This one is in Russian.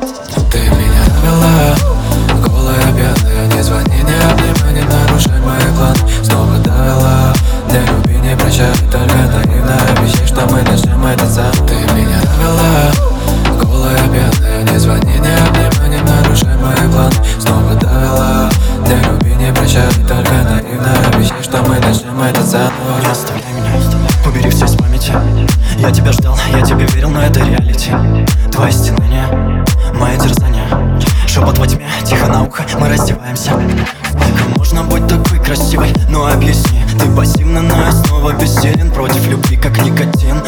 Ты меня довела, голая, пьяная. Не звони, не обнимай, не нарушай мои планы. Снова довела, не люби, не прощай. Только наивно обещай, что мы начнем этот сам. Ты меня довела, голая, пьяная. Не звони, не обнимай, не нарушай мои планы. Снова довела, не люби, не прощай. Только наивно обещай, что мы начнем этот сам. Не оставляй меня, убери все из памяти. Я тебя ждал, я тебе верил, но это реалити. Твои стенания, мои терзания. Шепот во тьме, тихо на ухо, мы раздеваемся. Как можно быть такой красивой, но объясни. Ты пассивна, но я снова бессилен против любви, как никотин.